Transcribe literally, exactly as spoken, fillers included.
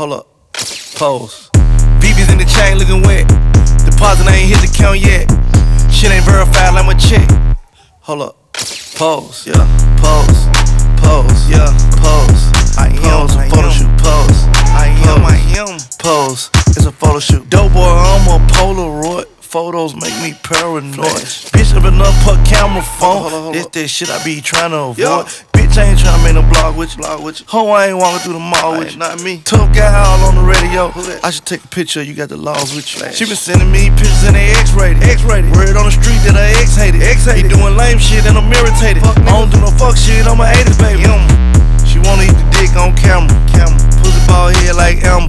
Hold up, pose. V B's in the chain looking wet. Deposit ain't hit the count yet. Shit ain't verified like my check. Hold up, pose, yeah, pose, pose, yeah, pose. I am a photo shoot, pose. I am, I am, pose. It's a photo shoot. Dope boy, I'm a Polaroid. Photos make me paranoid. Bitch up enough per camera phone. Hold on, hold on. This that shit I be trying to avoid. Yo. Bitch, I ain't tryna make no blog with you. Blog with you. Ho, I ain't walking through the mall with you. Not me. Tough guy all on the radio. I should take a picture. You got the laws with you. Flash. She been sending me pictures and they X-rated. X-rated. Word on the street that I X-hated. X-hated. He doing lame shit and I'm irritated. Fuck I don't do no fuck shit. I'm a eighties baby. Yum. She wanna eat the dick on camera. Camera. Pussy ball head like Amber.